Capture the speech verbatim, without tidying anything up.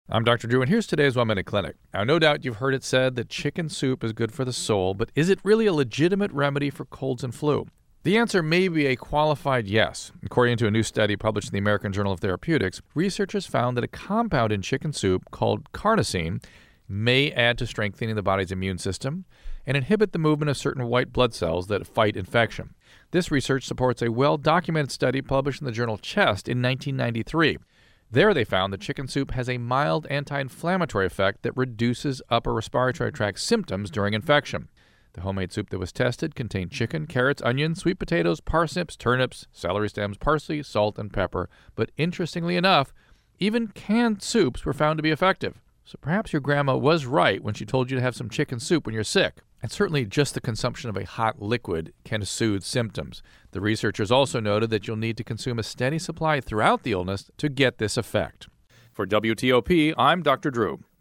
I'm Doctor Drew, and here's today's One Minute Clinic. Now, no doubt you've heard it said that chicken soup is good for the soul, but is it really a legitimate remedy for colds and flu? The answer may be a qualified yes. According to a new study published in the American Journal of Therapeutics, researchers found that a compound in chicken soup called carnosine may add to strengthening the body's immune system and inhibit the movement of certain white blood cells that fight infection. This research supports a well-documented study published in the journal Chest in nineteen ninety-three. There they found that chicken soup has a mild anti-inflammatory effect that reduces upper respiratory tract symptoms during infection. The homemade soup that was tested contained chicken, carrots, onions, sweet potatoes, parsnips, turnips, celery stems, parsley, salt, and pepper. But interestingly enough, even canned soups were found to be effective. So perhaps your grandma was right when she told you to have some chicken soup when you're sick. And certainly just the consumption of a hot liquid can soothe symptoms. The researchers also noted that you'll need to consume a steady supply throughout the illness to get this effect. For W T O P, I'm Doctor Drew.